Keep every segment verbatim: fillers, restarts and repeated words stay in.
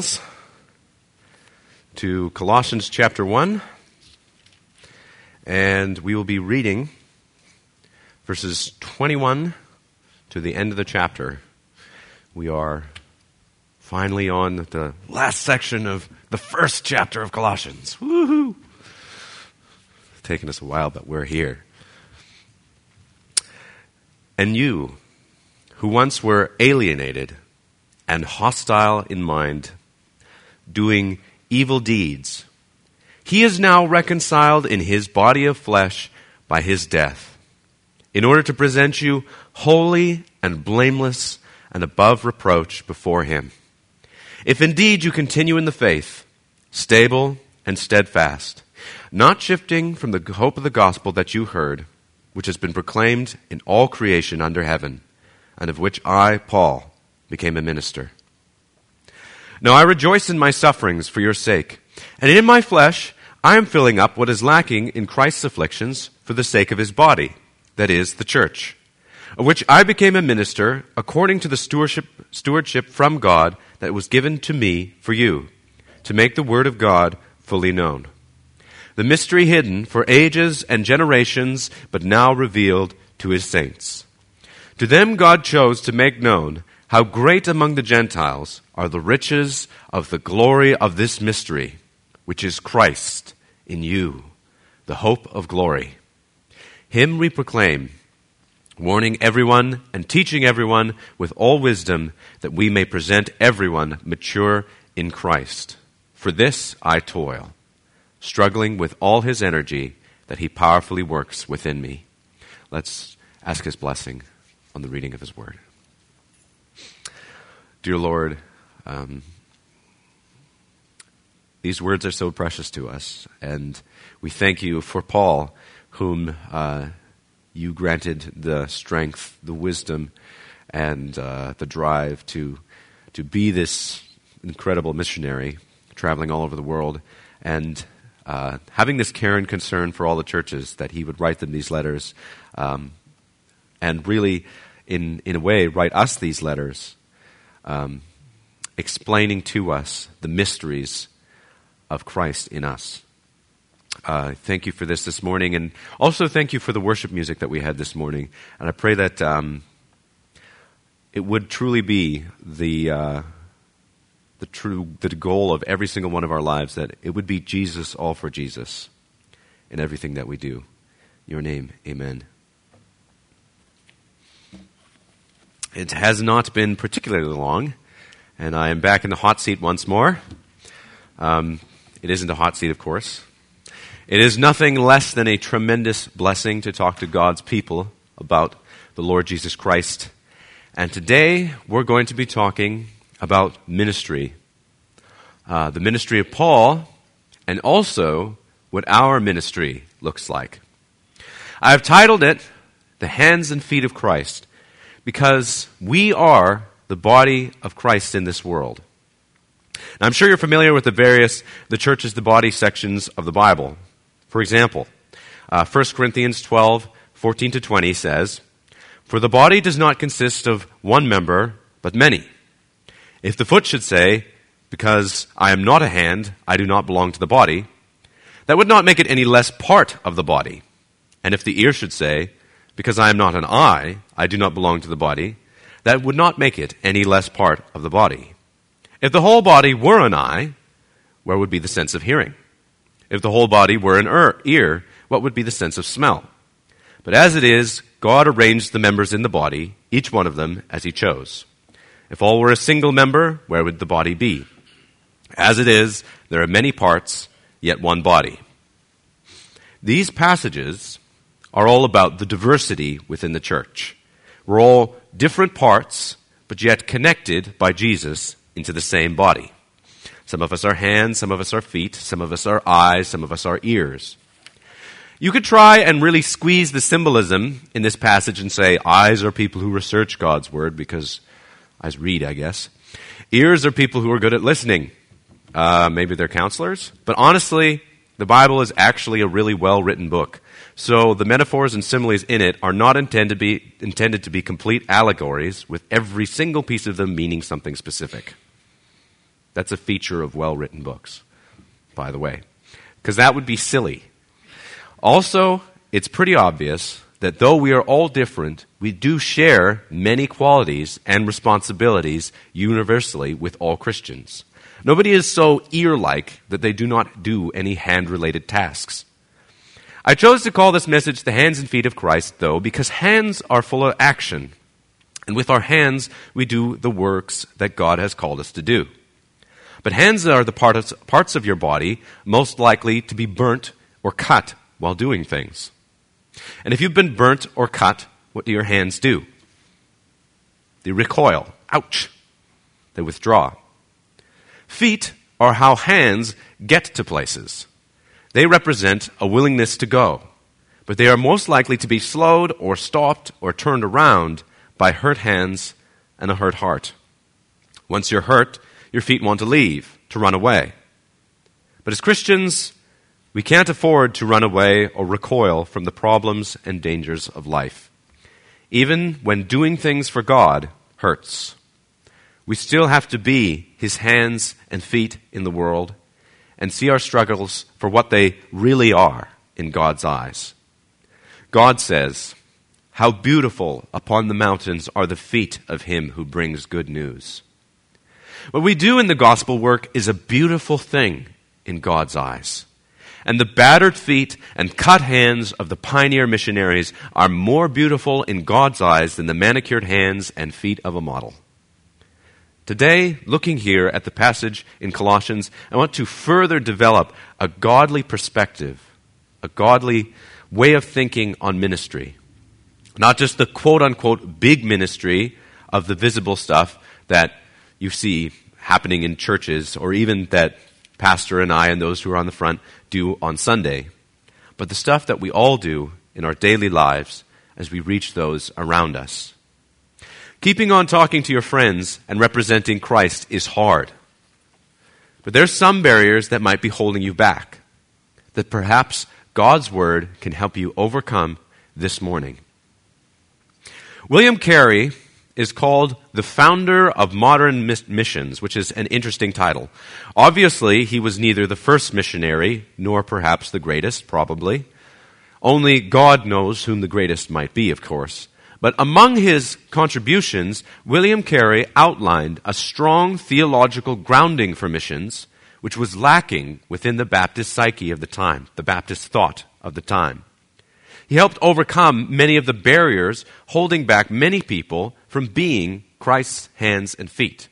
Bibles to Colossians chapter one, and we will be reading verses twenty-one to the end of the chapter. We are finally on the last section of the first chapter of Colossians. Woohoo! It's taken us a while, but we're here. And you, who once were alienated and hostile in mind, doing evil deeds, he is now reconciled in his body of flesh by his death, in order to present you holy and blameless and above reproach before him. If indeed you continue in the faith, stable and steadfast, not shifting from the hope of the gospel that you heard, which has been proclaimed in all creation under heaven, and of which I, Paul, became a minister. Now I rejoice in my sufferings for your sake, and in my flesh I am filling up what is lacking in Christ's afflictions for the sake of his body, that is, the church, of which I became a minister according to the stewardship, stewardship from God that was given to me for you, to make the word of God fully known. The mystery hidden for ages and generations, but now revealed to his saints. To them God chose to make known how great among the Gentiles are the riches of the glory of this mystery, which is Christ in you, the hope of glory. Him we proclaim, warning everyone and teaching everyone with all wisdom, that we may present everyone mature in Christ. For this I toil, struggling with all his energy that he powerfully works within me. Let's ask his blessing on the reading of his word. Dear Lord, um, these words are so precious to us, and we thank you for Paul, whom uh, you granted the strength, the wisdom, and uh, the drive to to be this incredible missionary, traveling all over the world, and uh, having this care and concern for all the churches, that he would write them these letters, um, and really, in in a way, write us these letters, um, explaining to us the mysteries of Christ in us. Uh, thank you for this this morning, and also thank you for the worship music that we had this morning. And I pray that um, it would truly be the uh, the true the goal of every single one of our lives, that it would be Jesus, all for Jesus, in everything that we do. In your name, amen. It has not been particularly long, and I am back in the hot seat once more. Um, it isn't a hot seat, of course. It is nothing less than a tremendous blessing to talk to God's people about the Lord Jesus Christ. And today we're going to be talking about ministry. Uh, the ministry of Paul, and also what our ministry looks like. I have titled it, The Hands and Feet of Christ, because we are the body of Christ in this world. Now, I'm sure you're familiar with the various, the church is the body sections of the Bible. For example, uh, First Corinthians twelve, fourteen to twenty says, For the body does not consist of one member, but many. If the foot should say, Because I am not a hand, I do not belong to the body, that would not make it any less part of the body. And if the ear should say, Because I am not an eye, I do not belong to the body, that would not make it any less part of the body. If the whole body were an eye, where would be the sense of hearing? If the whole body were an ear, what would be the sense of smell? But as it is, God arranged the members in the body, each one of them as he chose. If all were a single member, where would the body be? As it is, there are many parts, yet one body. These passages are all about the diversity within the church. We're all different parts, but yet connected by Jesus into the same body. Some of us are hands, some of us are feet, some of us are eyes, some of us are ears. You could try and really squeeze the symbolism in this passage and say, eyes are people who research God's word, because eyes read, I guess. Ears are people who are good at listening. Uh, maybe they're counselors. But honestly, the Bible is actually a really well-written book. So the metaphors and similes in it are not intended to be, intended to be complete allegories, with every single piece of them meaning something specific. That's a feature of well-written books, by the way, because that would be silly. Also, it's pretty obvious that though we are all different, we do share many qualities and responsibilities universally with all Christians. Nobody is so ear-like that they do not do any hand-related tasks. I chose to call this message The Hands and Feet of Christ, though, because hands are full of action. And with our hands, we do the works that God has called us to do. But hands are the parts, parts of your body most likely to be burnt or cut while doing things. And if you've been burnt or cut, what do your hands do? They recoil. Ouch. They withdraw. Feet are how hands get to places. They represent a willingness to go, but they are most likely to be slowed or stopped or turned around by hurt hands and a hurt heart. Once you're hurt, your feet want to leave, to run away. But as Christians, we can't afford to run away or recoil from the problems and dangers of life. Even when doing things for God hurts, we still have to be His hands and feet in the world and see our struggles for what they really are in God's eyes. God says, "How beautiful upon the mountains are the feet of him who brings good news." What we do in the gospel work is a beautiful thing in God's eyes. And the battered feet and cut hands of the pioneer missionaries are more beautiful in God's eyes than the manicured hands and feet of a model. Today, looking here at the passage in Colossians, I want to further develop a godly perspective, a godly way of thinking on ministry. Not just the quote-unquote big ministry of the visible stuff that you see happening in churches, or even that Pastor and I and those who are on the front do on Sunday, but the stuff that we all do in our daily lives as we reach those around us. Keeping on talking to your friends and representing Christ is hard. But there's some barriers that might be holding you back, that perhaps God's Word can help you overcome this morning. William Carey is called the founder of modern missions, which is an interesting title. Obviously, he was neither the first missionary, nor perhaps the greatest, probably. Only God knows whom the greatest might be, of course. But among his contributions, William Carey outlined a strong theological grounding for missions, which was lacking within the Baptist psyche of the time, the Baptist thought of the time. He helped overcome many of the barriers holding back many people from being Christ's hands and feet.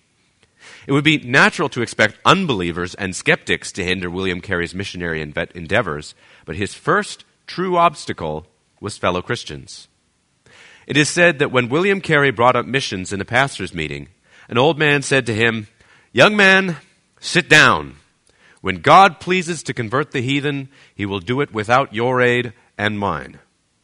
It would be natural to expect unbelievers and skeptics to hinder William Carey's missionary endeavors, but his first true obstacle was fellow Christians. It is said that when William Carey brought up missions in a pastor's meeting, an old man said to him, "Young man, sit down. When God pleases to convert the heathen, he will do it without your aid and mine."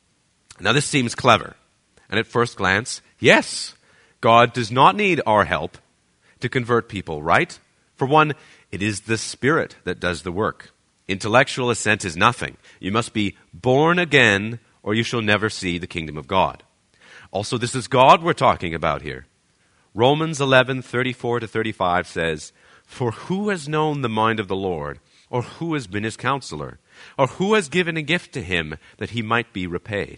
Now this seems clever, and at first glance, yes, God does not need our help to convert people, right? For one, it is the Spirit that does the work. Intellectual assent is nothing. You must be born again, or you shall never see the kingdom of God. Also, this is God we're talking about here. Romans eleven, thirty-four to thirty-five says, "For who has known the mind of the Lord, or who has been his counselor, or who has given a gift to him that he might be repaid?"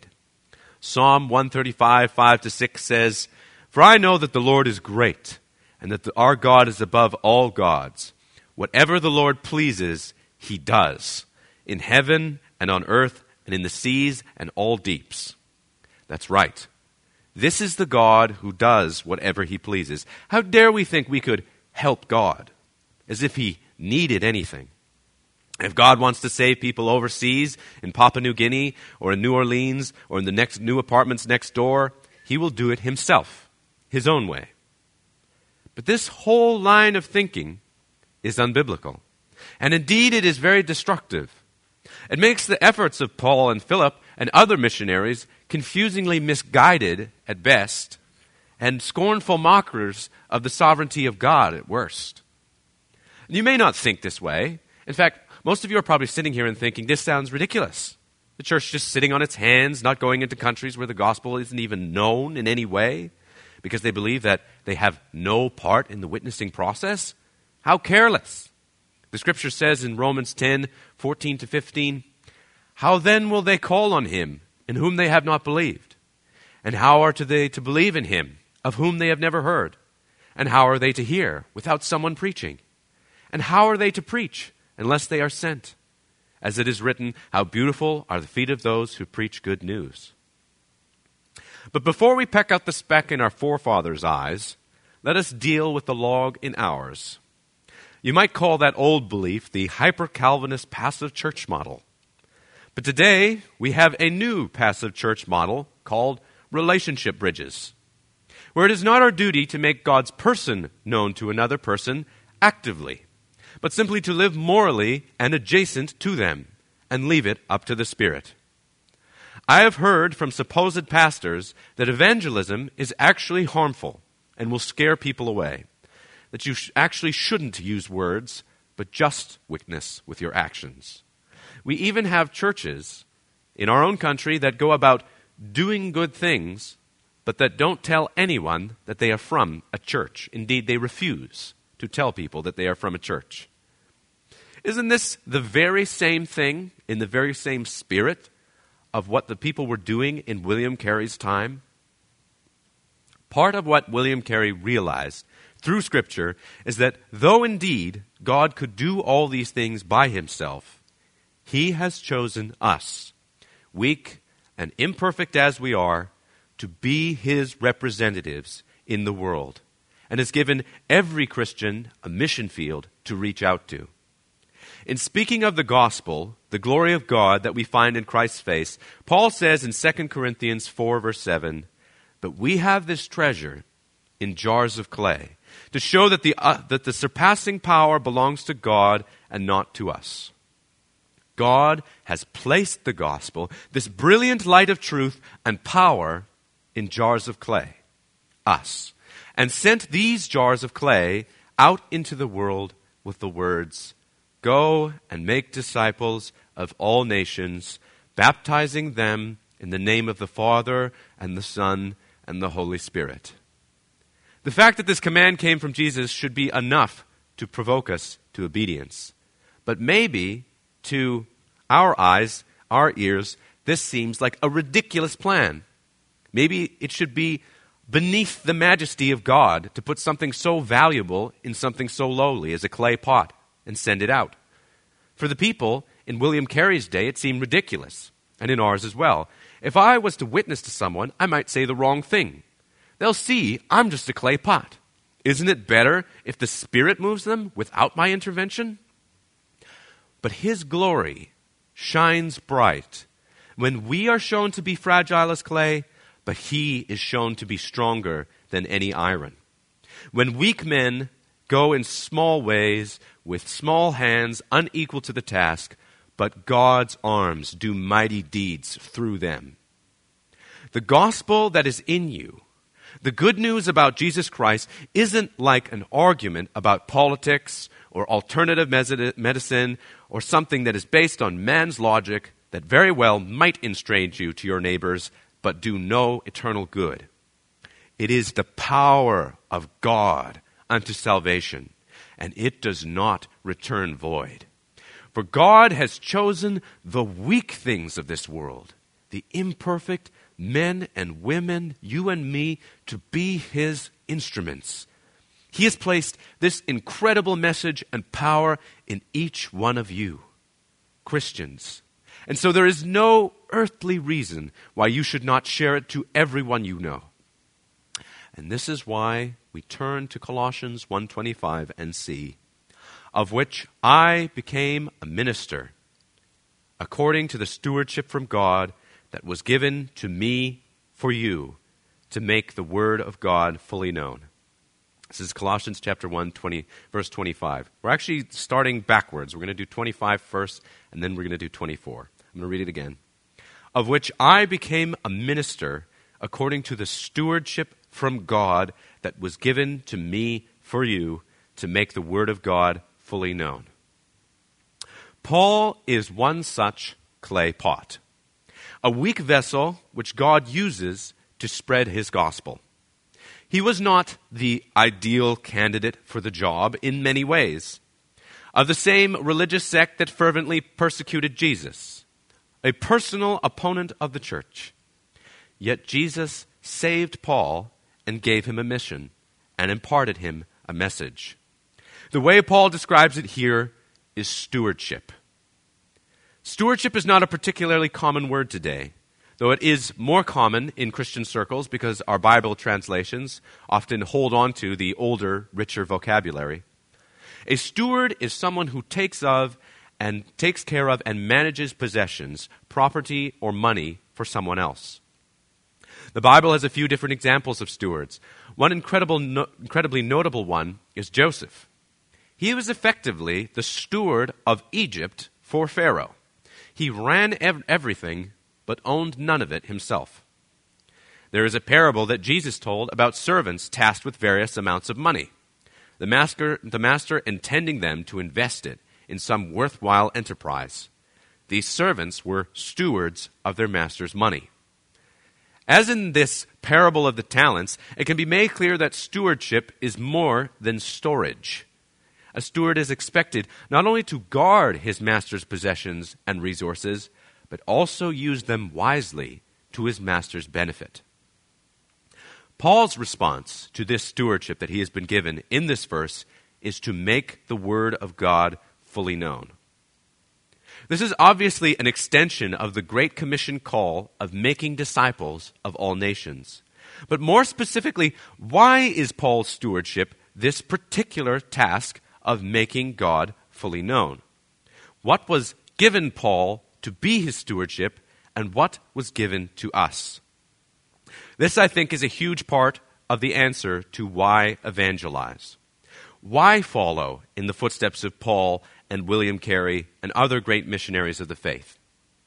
Psalm one thirty-five, five to six says, "For I know that the Lord is great, and that the, our God is above all gods. Whatever the Lord pleases, he does, in heaven and on earth and in the seas and all deeps." That's right. This is the God who does whatever he pleases. How dare we think we could help God, as if he needed anything? If God wants to save people overseas, in Papua New Guinea, or in New Orleans, or in the next new apartments next door, he will do it himself, his own way. But this whole line of thinking is unbiblical. And indeed, it is very destructive. It makes the efforts of Paul and Philip and other missionaries confusingly misguided at best, and scornful mockers of the sovereignty of God at worst. You may not think this way. In fact, most of you are probably sitting here and thinking, this sounds ridiculous. The church just sitting on its hands, not going into countries where the gospel isn't even known in any way, because they believe that they have no part in the witnessing process. How careless! The scripture says in Romans ten, fourteen to fifteen, how then will they call on him in whom they have not believed? And how are they to believe in him of whom they have never heard? And how are they to hear without someone preaching? And how are they to preach unless they are sent? As it is written, how beautiful are the feet of those who preach good news. But before we peck out the speck in our forefathers' eyes, let us deal with the log in ours. You might call that old belief the hyper-Calvinist passive church model. But today, we have a new passive church model called relationship bridges, where it is not our duty to make God's person known to another person actively, but simply to live morally and adjacent to them and leave it up to the Spirit. I have heard from supposed pastors that evangelism is actually harmful and will scare people away, that you sh- actually shouldn't use words, but just witness with your actions. We even have churches in our own country that go about doing good things, but that don't tell anyone that they are from a church. Indeed, they refuse to tell people that they are from a church. Isn't this the very same thing in the very same spirit of what the people were doing in William Carey's time? Part of what William Carey realized through Scripture is that though indeed God could do all these things by himself, he has chosen us, weak and imperfect as we are, to be his representatives in the world, and has given every Christian a mission field to reach out to. In speaking of the gospel, the glory of God that we find in Christ's face, Paul says in Second Corinthians four, verse seven, but we have this treasure in jars of clay, to show that the, uh, that the surpassing power belongs to God and not to us. God has placed the gospel, this brilliant light of truth and power, in jars of clay, us, and sent these jars of clay out into the world with the words, go and make disciples of all nations, baptizing them in the name of the Father and the Son and the Holy Spirit. The fact that this command came from Jesus should be enough to provoke us to obedience. But maybe, to our eyes, our ears, this seems like a ridiculous plan. Maybe it should be beneath the majesty of God to put something so valuable in something so lowly as a clay pot and send it out. For the people in William Carey's day, it seemed ridiculous, and in ours as well. If I was to witness to someone, I might say the wrong thing. They'll see I'm just a clay pot. Isn't it better if the Spirit moves them without my intervention? But his glory shines bright when we are shown to be fragile as clay, but he is shown to be stronger than any iron. When weak men go in small ways, with small hands, unequal to the task, but God's arms do mighty deeds through them. The gospel that is in you, the good news about Jesus Christ, isn't like an argument about politics or alternative medicine or something that is based on man's logic that very well might estrange you to your neighbors, but do no eternal good. It is the power of God unto salvation, and it does not return void. For God has chosen the weak things of this world, the imperfect men and women, you and me, to be his instruments. He has placed this incredible message and power in each one of you, Christians. And so there is no earthly reason why you should not share it to everyone you know. And this is why we turn to Colossians one twenty-five and see, of which I became a minister, according to the stewardship from God that was given to me for you, to make the word of God fully known. This is Colossians chapter one, twenty, verse twenty-five. We're actually starting backwards. We're going to do twenty-five first, and then we're going to do twenty-four. I'm going to read it again. Of which I became a minister according to the stewardship from God that was given to me for you, to make the word of God fully known. Paul is one such clay pot, a weak vessel which God uses to spread his gospel. He was not the ideal candidate for the job in many ways. Of the same religious sect that fervently persecuted Jesus, a personal opponent of the church. Yet Jesus saved Paul and gave him a mission and imparted him a message. The way Paul describes it here is stewardship. Stewardship is not a particularly common word today, though it is more common in Christian circles because our Bible translations often hold on to the older, richer vocabulary. A steward is someone who takes of and takes care of and manages possessions, property, or money for someone else. The Bible has a few different examples of stewards. One incredible, no, incredibly notable one is Joseph. He was effectively the steward of Egypt for Pharaoh. He ran ev- everything, but owned none of it himself. There is a parable that Jesus told about servants tasked with various amounts of money. The master, the master intending them to invest it in some worthwhile enterprise. These servants were stewards of their master's money. As in this parable of the talents, it can be made clear that stewardship is more than storage. A steward is expected not only to guard his master's possessions and resources, but also use them wisely to his master's benefit. Paul's response to this stewardship that he has been given in this verse is to make the word of God fully known. This is obviously an extension of the Great Commission call of making disciples of all nations. But more specifically, why is Paul's stewardship this particular task of making God fully known? What was given Paul to be his stewardship, and what was given to us? This, I think, is a huge part of the answer to why evangelize. Why follow in the footsteps of Paul and William Carey and other great missionaries of the faith?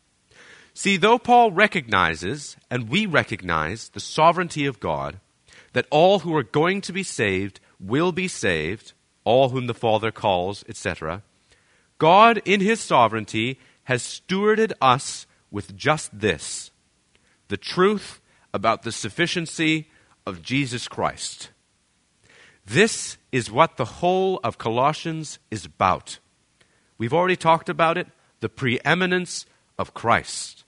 See, though Paul recognizes, and we recognize, the sovereignty of God, that all who are going to be saved will be saved, all whom the Father calls, et cetera, God, in his sovereignty, has stewarded us with just this, the truth about the sufficiency of Jesus Christ. This is what the whole of Colossians is about. We've already talked about it, the preeminence of Christ.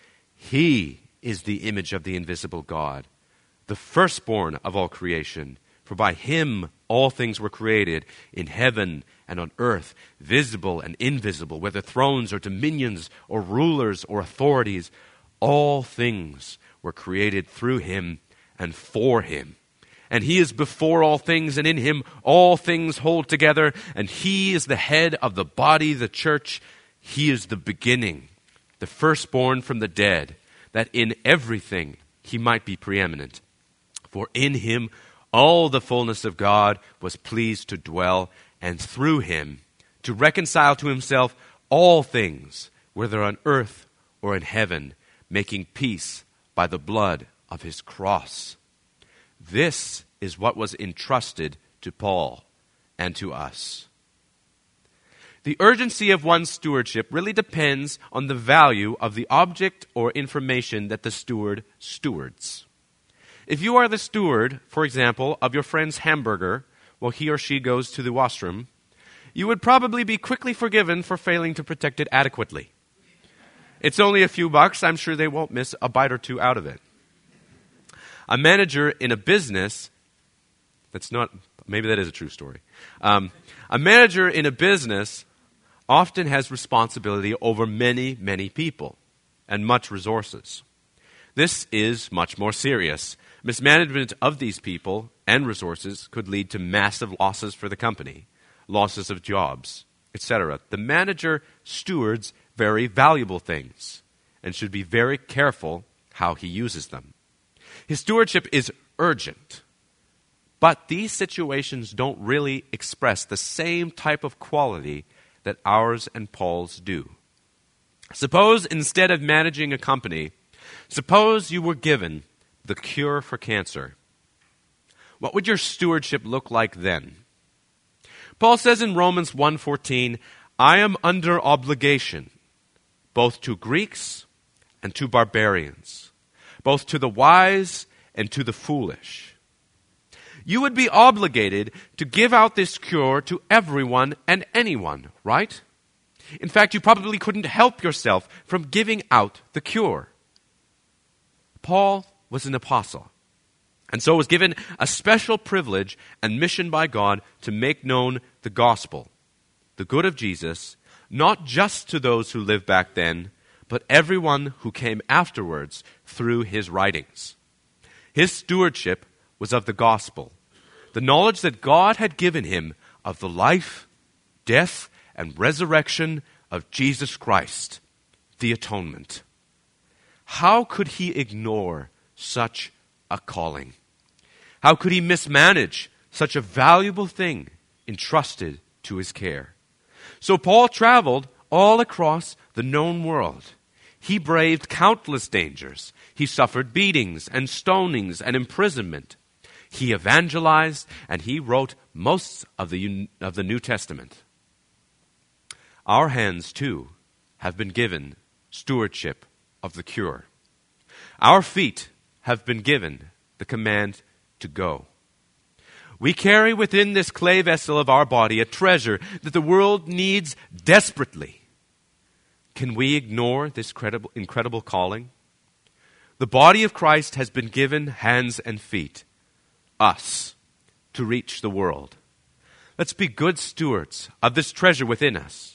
He is the image of the invisible God, the firstborn of all creation. For by him all things were created, in heaven and on earth, visible and invisible, whether thrones or dominions or rulers or authorities. All things were created through him and for him. And he is before all things, and in him all things hold together. And he is the head of the body, the church. He is the beginning, the firstborn from the dead, that in everything he might be preeminent. For in him all the fullness of God was pleased to dwell, and through him to reconcile to himself all things, whether on earth or in heaven, making peace by the blood of his cross. This is what was entrusted to Paul and to us. The urgency of one's stewardship really depends on the value of the object or information that the steward stewards. If you are the steward, for example, of your friend's hamburger while he or she goes to the washroom, you would probably be quickly forgiven for failing to protect it adequately. It's only a few bucks. I'm sure they won't miss a bite or two out of it. A manager in a business, that's not, maybe that is a true story. Um, a manager in a business often has responsibility over many, many people and much resources. This is much more serious. Mismanagement of these people and resources could lead to massive losses for the company, losses of jobs, et cetera. The manager stewards very valuable things and should be very careful how he uses them. His stewardship is urgent, but these situations don't really express the same type of quality that ours and Paul's do. Suppose instead of managing a company, suppose you were given the cure for cancer. What would your stewardship look like then? Paul says in Romans one fourteen, I am under obligation, both to Greeks and to barbarians, both to the wise and to the foolish. you would be obligated to give out this cure to everyone and anyone, right? In fact, you probably couldn't help yourself from giving out the cure. Paul was an apostle, and so was given a special privilege and mission by God to make known the gospel, the good of Jesus, not just to those who lived back then, but everyone who came afterwards through his writings. His stewardship was of the gospel, the knowledge that God had given him of the life, death, and resurrection of Jesus Christ, the atonement. How could he ignore such a calling? How could he mismanage such a valuable thing entrusted to his care? So Paul traveled all across the known world. He braved countless dangers. He suffered beatings and stonings and imprisonment. He evangelized, and he wrote most of the, of the New Testament. Our hands, too, have been given stewardship of the cure. Our feet have been given the command to go. We carry within this clay vessel of our body a treasure that the world needs desperately. Can we ignore this credible, incredible calling? The body of Christ has been given hands and feet, us, to reach the world. Let's be good stewards of this treasure within us.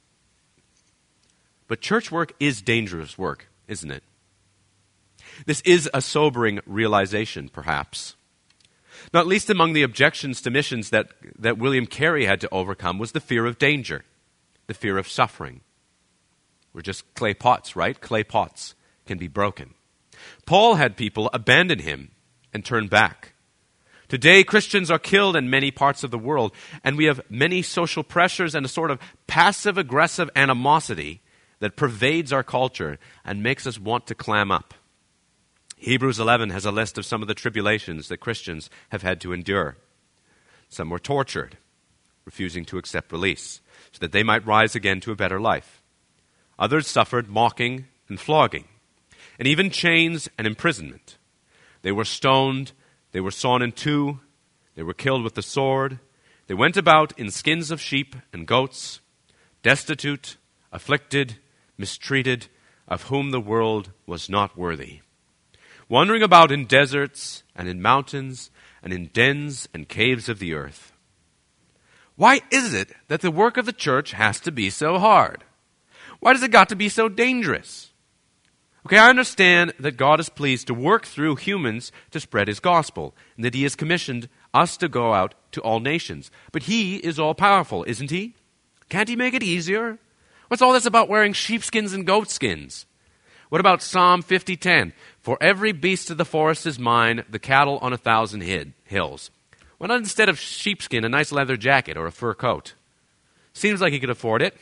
But church work is dangerous work, isn't it? This is a sobering realization, perhaps. Not least among the objections to missions that, that William Carey had to overcome was the fear of danger, the fear of suffering. We're just clay pots, right? Clay pots can be broken. Paul had people abandon him and turn back. Today, Christians are killed in many parts of the world, and we have many social pressures and a sort of passive-aggressive animosity that pervades our culture and makes us want to clam up. Hebrews eleven has a list of some of the tribulations that Christians have had to endure. Some were tortured, refusing to accept release, so that they might rise again to a better life. Others suffered mocking and flogging, and even chains and imprisonment. They were stoned, they were sawn in two, they were killed with the sword. They went about in skins of sheep and goats, destitute, afflicted, mistreated, of whom the world was not worthy. Wandering about in deserts and in mountains and in dens and caves of the earth. Why is it that the work of the church has to be so hard? Why does it got to be so dangerous? Okay, I understand that God is pleased to work through humans to spread his gospel, and that he has commissioned us to go out to all nations. But he is all-powerful, isn't he? Can't he make it easier? What's all this about wearing sheepskins and goatskins? What about Psalm fifty ten? For every beast of the forest is mine, the cattle on a thousand hid, hills. Why not instead of sheepskin, a nice leather jacket or a fur coat? Seems like he could afford it.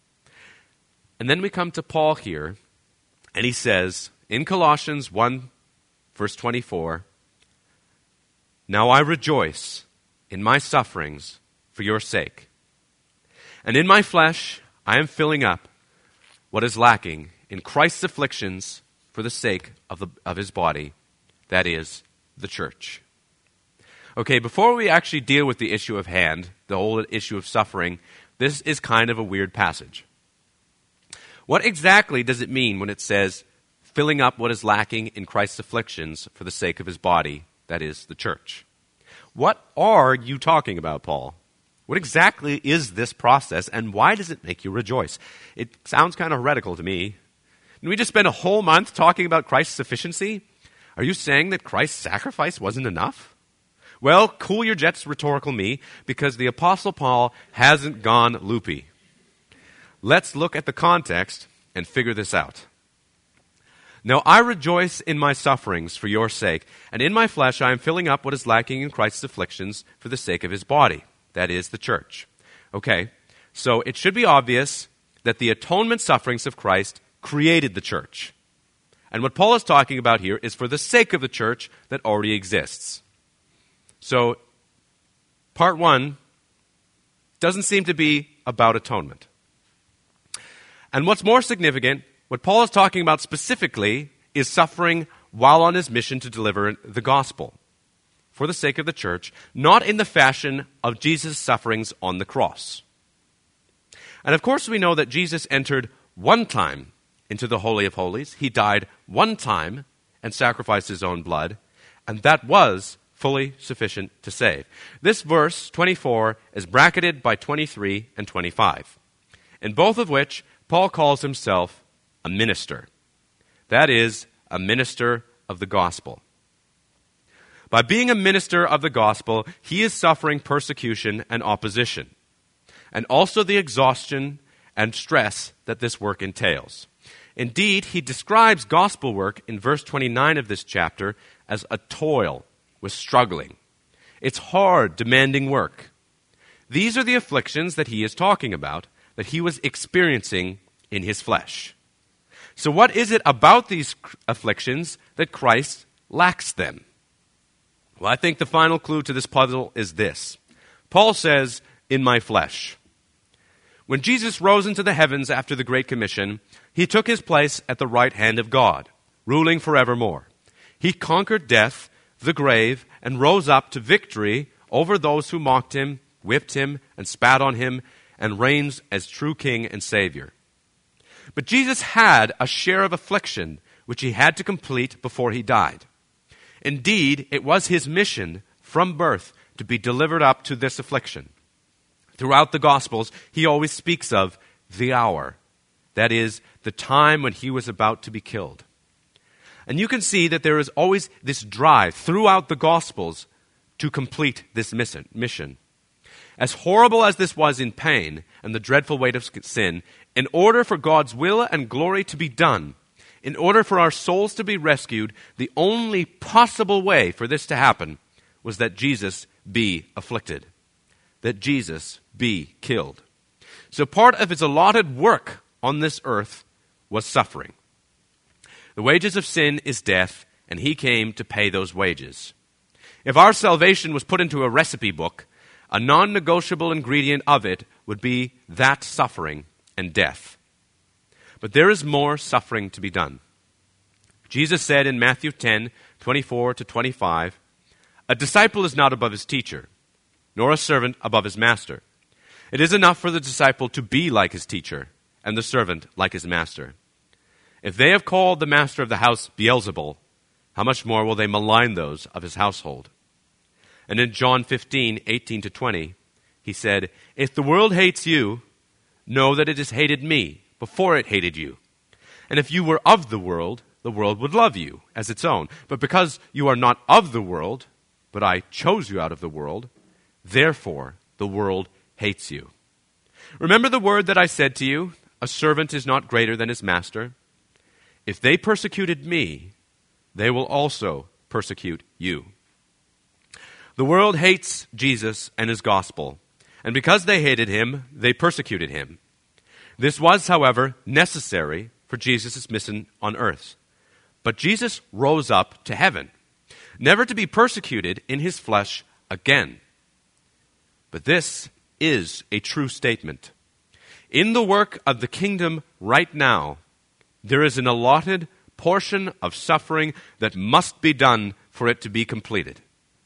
And then we come to Paul here, and he says in Colossians one, verse twenty-four, now I rejoice in my sufferings for your sake. And in my flesh I am filling up what is lacking in Christ's afflictions for the sake of, the, of his body, that is, the church. Okay, before we actually deal with the issue of hand, the whole issue of suffering, this is kind of a weird passage. What exactly does it mean when it says, filling up what is lacking in Christ's afflictions for the sake of his body, that is, the church? What are you talking about, Paul? What exactly is this process, and why does it make you rejoice? It sounds kind of heretical to me. Didn't we just spend a whole month talking about Christ's sufficiency? Are you saying that Christ's sacrifice wasn't enough? Well, cool your jets, rhetorical me, because the Apostle Paul hasn't gone loopy. Let's look at the context and figure this out. Now I rejoice in my sufferings for your sake, and in my flesh I am filling up what is lacking in Christ's afflictions for the sake of his body, that is, the church. Okay, so it should be obvious that the atonement sufferings of Christ created the church. And what Paul is talking about here is for the sake of the church that already exists. So, part one doesn't seem to be about atonement. And what's more significant, what Paul is talking about specifically is suffering while on his mission to deliver the gospel. for the sake of the church, not in the fashion of Jesus' sufferings on the cross. And of course we know that Jesus entered one time into the Holy of Holies. He died one time and sacrificed his own blood, and that was fully sufficient to save. This verse, twenty-four, is bracketed by twenty-three and twenty-five, in both of which Paul calls himself a minister. That is, a minister of the gospel. By being a minister of the gospel, he is suffering persecution and opposition, and also the exhaustion and stress that this work entails. Indeed, he describes gospel work in verse twenty-nine of this chapter as a toil with struggling. It's hard, demanding work. These are the afflictions that he is talking about, that he was experiencing in his flesh. So what is it about these afflictions that Christ lacks them? Well, I think the final clue to this puzzle is this. Paul says, "in my flesh." When Jesus rose into the heavens after the Great Commission, he took his place at the right hand of God, ruling forevermore. He conquered death, the grave, and rose up to victory over those who mocked him, whipped him, and spat on him, and reigns as true King and Savior. But Jesus had a share of affliction which he had to complete before he died. Indeed, it was his mission from birth to be delivered up to this affliction. Throughout the Gospels, he always speaks of the hour, that is, the time when he was about to be killed. And you can see that there is always this drive throughout the Gospels to complete this mission. As horrible as this was in pain and the dreadful weight of sin, in order for God's will and glory to be done, in order for our souls to be rescued, the only possible way for this to happen was that Jesus be afflicted, that Jesus be killed. So part of his allotted work on this earth was suffering. The wages of sin is death, and he came to pay those wages. If our salvation was put into a recipe book, a non-negotiable ingredient of it would be that suffering and death. But there is more suffering to be done. Jesus said in Matthew ten, twenty-four to twenty-five, "A disciple is not above his teacher, nor a servant above his master. It is enough for the disciple to be like his teacher, and the servant like his master. If they have called the master of the house Beelzebul, how much more will they malign those of his household?" And in John fifteen, eighteen to twenty, he said, "If the world hates you, know that it has hated me before it hated you. And if you were of the world, the world would love you as its own. But because you are not of the world, but I chose you out of the world, therefore the world hates you. Remember the word that I said to you, a servant is not greater than his master. If they persecuted me, they will also persecute you." The world hates Jesus and his gospel, and because they hated him, they persecuted him. This was, however, necessary for Jesus' mission on earth. But Jesus rose up to heaven, never to be persecuted in his flesh again. But this is a true statement. In the work of the kingdom right now, there is an allotted portion of suffering that must be done for it to be completed.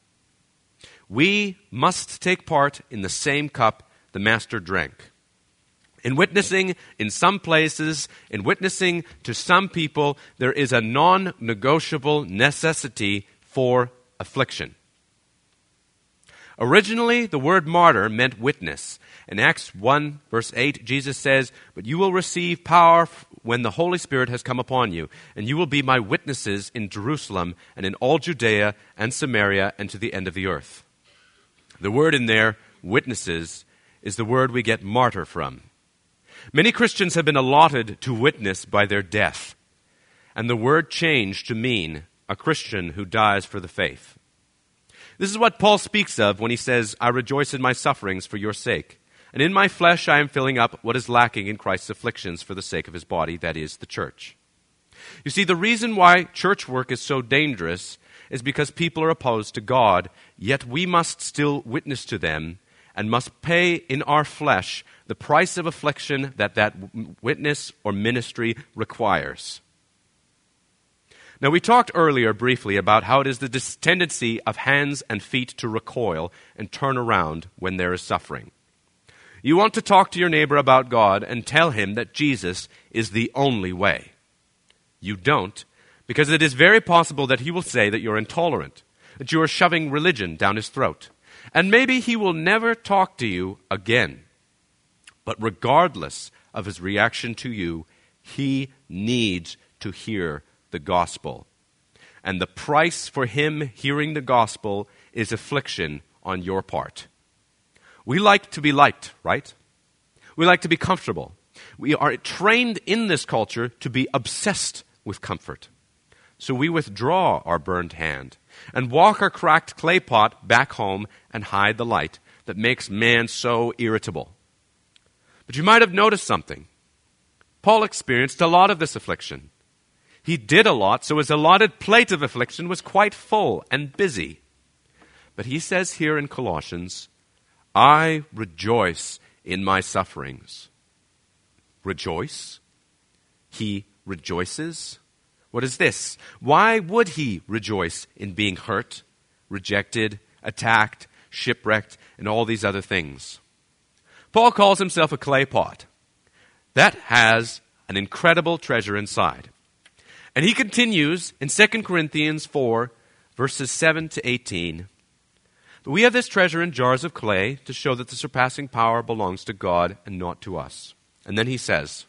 We must take part in the same cup the Master drank. In witnessing in some places, in witnessing to some people, there is a non-negotiable necessity for affliction. Originally, the word martyr meant witness. In Acts one, verse eight, Jesus says, "But you will receive power when the Holy Spirit has come upon you, and you will be my witnesses in Jerusalem and in all Judea and Samaria and to the end of the earth." The word in there, witnesses, is the word we get martyr from. Many Christians have been allotted to witness by their death, and the word changed to mean a Christian who dies for the faith. This is what Paul speaks of when he says, "I rejoice in my sufferings for your sake, and in my flesh I am filling up what is lacking in Christ's afflictions for the sake of his body, that is, the church." You see, the reason why church work is so dangerous is because people are opposed to God, yet we must still witness to them and must pay in our flesh the price of affliction that that witness or ministry requires. Now, we talked earlier briefly about how it is the dis- tendency of hands and feet to recoil and turn around when there is suffering. You want to talk to your neighbor about God and tell him that Jesus is the only way. You don't, because it is very possible that he will say that you're intolerant, that you are shoving religion down his throat, and maybe he will never talk to you again. But regardless of his reaction to you, he needs to hear the gospel. And the price for him hearing the gospel is affliction on your part. We like to be liked, right? We like to be comfortable. We are trained in this culture to be obsessed with comfort. So we withdraw our burned hand and walk our cracked clay pot back home and hide the light that makes man so irritable. But you might have noticed something. Paul experienced a lot of this affliction. He did a lot, so his allotted plate of affliction was quite full and busy. But he says here in Colossians, I rejoice in my sufferings. Rejoice? He rejoices? What is this? Why would he rejoice in being hurt, rejected, attacked, shipwrecked, and all these other things? Paul calls himself a clay pot that has an incredible treasure inside. And he continues in Second Corinthians four, verses seven to eighteen. But we have this treasure in jars of clay to show that the surpassing power belongs to God and not to us. And then he says,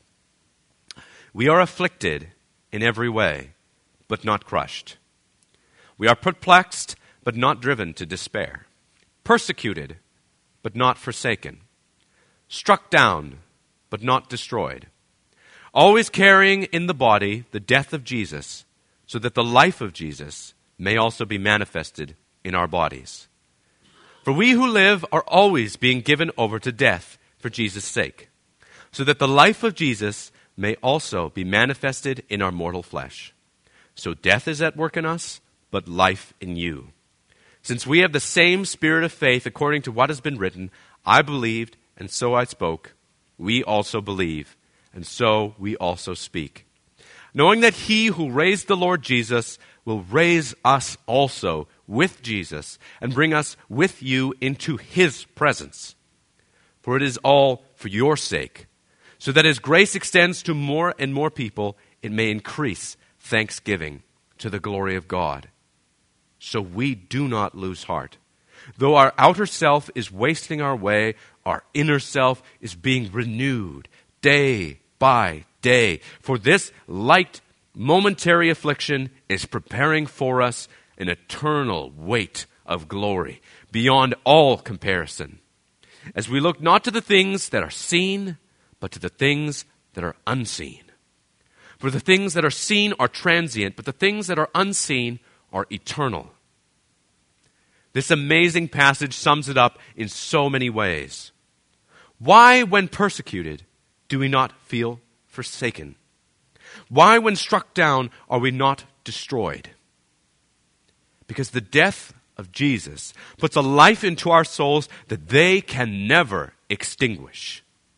we are afflicted in every way, but not crushed. We are perplexed, but not driven to despair. Persecuted, but not forsaken. Struck down, but not destroyed. Always carrying in the body the death of Jesus, so that the life of Jesus may also be manifested in our bodies. For we who live are always being given over to death for Jesus' sake, so that the life of Jesus may also be manifested in our mortal flesh. So death is at work in us, but life in you. Since we have the same spirit of faith according to what has been written, I believed, and so I spoke. We also believe, and so we also speak. Knowing that he who raised the Lord Jesus will raise us also with Jesus and bring us with you into his presence. For it is all for your sake, so that as grace extends to more and more people, it may increase thanksgiving to the glory of God. So we do not lose heart. Though our outer self is wasting our way, our inner self is being renewed day by day. For this light, momentary affliction is preparing for us an eternal weight of glory beyond all comparison. As we look not to the things that are seen, but to the things that are unseen. For the things that are seen are transient, but the things that are unseen are eternal. This amazing passage sums it up in so many ways. Why, when persecuted, do we not feel forsaken? Why, when struck down, are we not destroyed? Because the death of Jesus puts a life into our souls that they can never extinguish.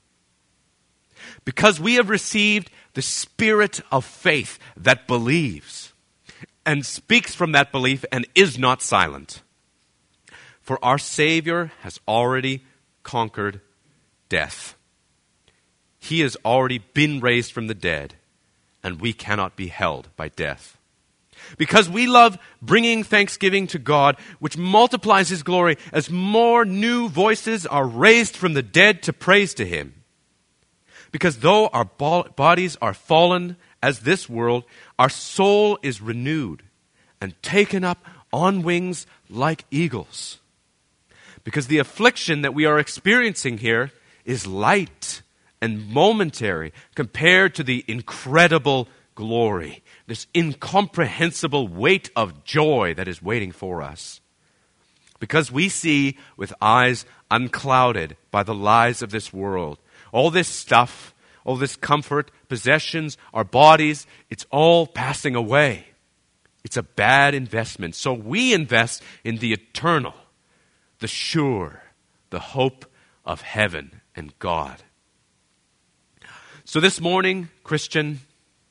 Because we have received the spirit of faith that believes and speaks from that belief and is not silent. For our Savior has already conquered death. He has already been raised from the dead, and we cannot be held by death. Because we love bringing thanksgiving to God, which multiplies his glory as more new voices are raised from the dead to praise to him. Because though our bodies are fallen as this world, our soul is renewed and taken up on wings like eagles. Because the affliction that we are experiencing here is light and momentary compared to the incredible glory, this incomprehensible weight of joy that is waiting for us. Because we see with eyes unclouded by the lies of this world, all this stuff, all this comfort, possessions, our bodies, it's all passing away. It's a bad investment. So we invest in the eternal, the sure, the hope of heaven and God. So this morning, Christian,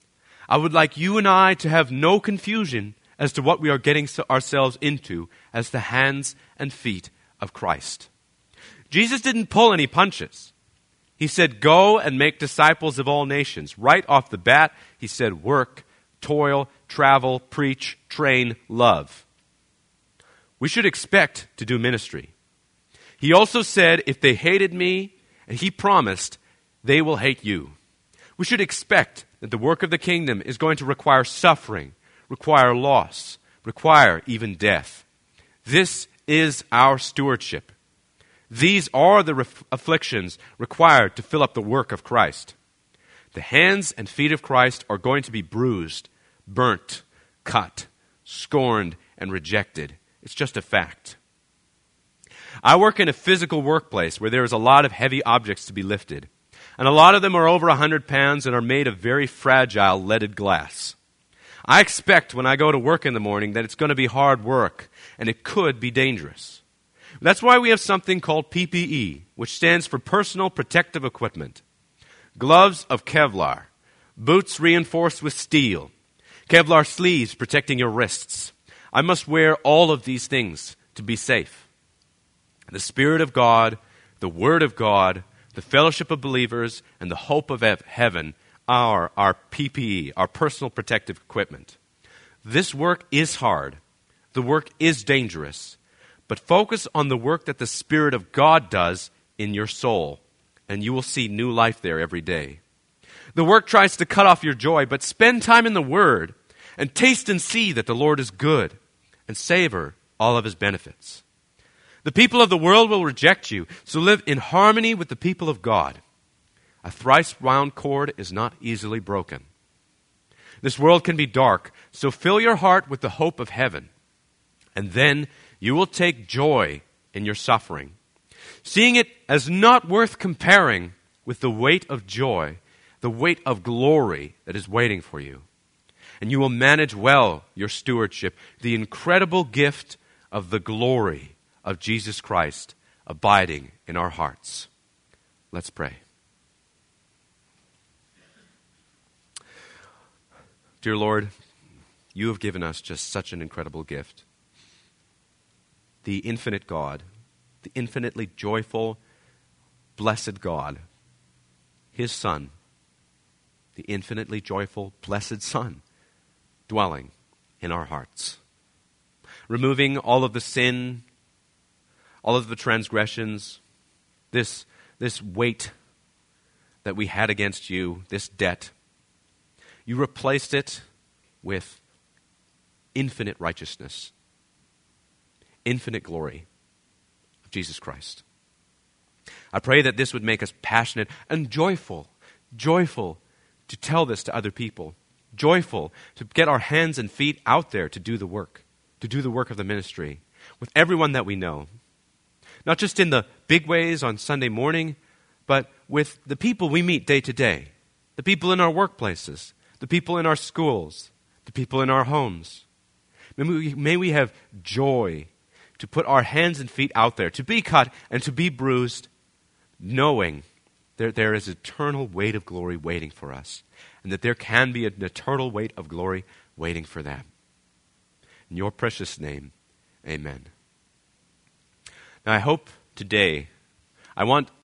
I would like you and I to have no confusion as to what we are getting ourselves into as the hands and feet of Christ. Jesus didn't pull any punches. He said, go and make disciples of all nations. Right off the bat, he said, work, toil, travel, preach, train, love. We should expect to do ministry. He also said, if they hated me, and he promised, they will hate you. We should expect that the work of the kingdom is going to require suffering, require loss, require even death. This is our stewardship. These are the ref- afflictions required to fill up the work of Christ. The hands and feet of Christ are going to be bruised, burnt, cut, scorned, and rejected. It's just a fact. I work in a physical workplace where there is a lot of heavy objects to be lifted. And a lot of them are over one hundred pounds and are made of very fragile leaded glass. I expect when I go to work in the morning that it's going to be hard work and it could be dangerous. That's why we have something called P P E, which stands for Personal Protective Equipment. Gloves of Kevlar, boots reinforced with steel, Kevlar sleeves protecting your wrists. I must wear all of these things to be safe. The Spirit of God, the Word of God, the fellowship of believers, and the hope of heaven are our P P E, our personal protective equipment. This work is hard. The work is dangerous. But focus on the work that the Spirit of God does in your soul, and you will see new life there every day. The work tries to cut off your joy, but spend time in the Word and taste and see that the Lord is good and savor all of His benefits. The people of the world will reject you, so live in harmony with the people of God. A thrice-wound cord is not easily broken. This world can be dark, so fill your heart with the hope of heaven. And then you will take joy in your suffering, seeing it as not worth comparing with the weight of joy, the weight of glory that is waiting for you. And you will manage well your stewardship, the incredible gift of the glory of Jesus Christ abiding in our hearts. Let's pray. Dear Lord, you have given us just such an incredible gift. The infinite God, the infinitely joyful, blessed God, His Son, the infinitely joyful, blessed Son, dwelling in our hearts, removing all of the sin, all of the transgressions, this, this weight that we had against you, this debt. You replaced it with infinite righteousness, infinite glory of Jesus Christ. I pray that this would make us passionate and joyful, joyful to tell this to other people, joyful to get our hands and feet out there to do the work, to do the work of the ministry with everyone that we know. Not just in the big ways on Sunday morning, but with the people we meet day to day, the people in our workplaces, the people in our schools, the people in our homes. May we, may we have joy to put our hands and feet out there, to be cut and to be bruised, knowing that there is eternal weight of glory waiting for us, and that there can be an eternal weight of glory waiting for them. In your precious name, amen. Now I hope today, I want